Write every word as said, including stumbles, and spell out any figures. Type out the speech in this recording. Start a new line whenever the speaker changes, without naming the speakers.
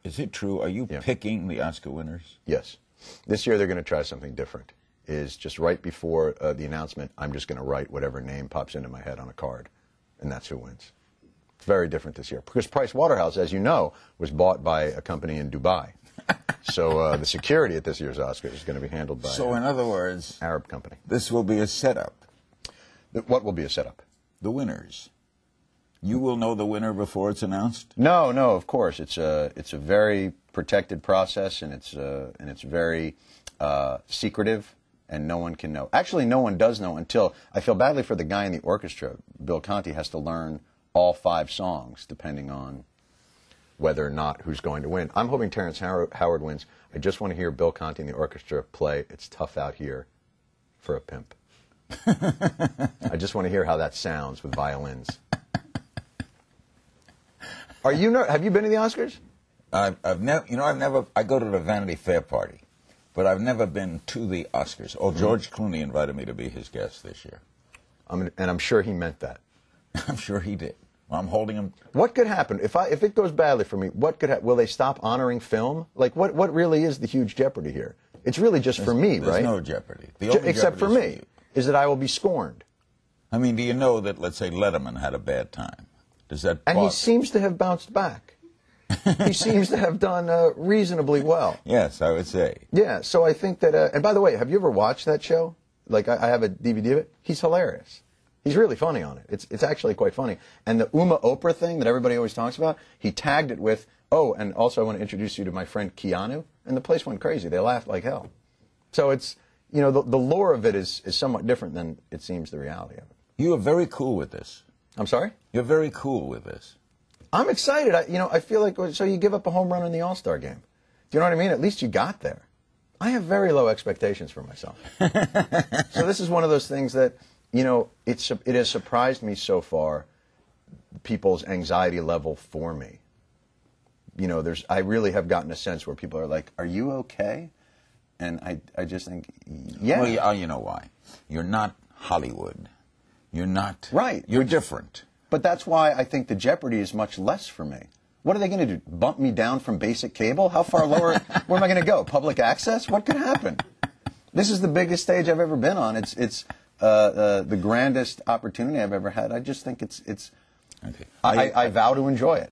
Is it true? Are you
Yeah.
picking the Oscar winners?
Yes. This year they're going to try something different. Is just right before uh, the announcement, I'm just going to write whatever name pops into my head on a card, and that's who wins. It's very different this year. Because Price Waterhouse, as you know, was bought by a company in Dubai. So uh, the security at this year's Oscars is going to be handled by
So,
an
in other words,
Arab company.
this will be a setup.
What will be a setup?
The winners. You will know the winner before it's announced?
No, no, of course. It's a, it's a very protected process, and it's, uh, and it's very uh, secretive, and no one can know. Actually, no one does know until, I feel badly for the guy in the orchestra. Bill Conti has to learn all five songs, depending on whether or not who's going to win. I'm hoping Terrence Howard wins. I just want to hear Bill Conti and the orchestra play It's Tough Out Here for a Pimp. I just want to hear how that sounds with violins. Are you ner- have you been to the Oscars?
I've, I've never, you know, I've never, I go to the Vanity Fair party, but I've never been to the Oscars. Oh, George Clooney invited me to be his guest this year.
I'm, and I'm sure he meant that.
I'm sure he did. Well, I'm holding him.
What could happen if I if it goes badly for me? What could ha- will they stop honoring film? Like what what really is the huge jeopardy here? It's really just
There's,
for me,
there's
right?
no jeopardy. The
Je-
only
except for
jeopardy
me,
is for you.
is that I will be scorned.
I mean, do you know that, let's say, Letterman had a bad time? Does that
And he
bother-
seems to have bounced back. He seems to have done uh, reasonably well.
Yes, I would say.
Yeah, so I think that, uh, and by the way, have you ever watched that show? Like, I, I have a D V D of it. He's hilarious. He's really funny on it. It's, it's actually quite funny. And the Uma Oprah thing that everybody always talks about, he tagged it with, oh, and also I want to introduce you to my friend Keanu. And the place went crazy. They laughed like hell. So it's, you know, the, the lore of it is, is somewhat different than it seems the reality of it.
You are very cool with this.
I'm sorry?
You're very cool with this.
I'm excited. I, you know, I feel like, so you give up a home run in the All-Star game. Do you know what I mean? At least you got there. I have very low expectations for myself. So this is one of those things that, you know, it's, it has surprised me so far, people's anxiety level for me. You know, there's, I really have gotten a sense where people are like, are you okay? And I, I just think, yeah.
Well, you, you know why. You're not Hollywood. You're not.
Right.
You're different.
But that's why I think the jeopardy is much less for me. What are they going to do? Bump me down from basic cable? How far lower? Where am I going to go? Public access? What could happen? This is the biggest stage I've ever been on. It's it's uh, uh, the grandest opportunity I've ever had. I just think it's it's.
Okay.
I,
I,
I, I vow to enjoy it.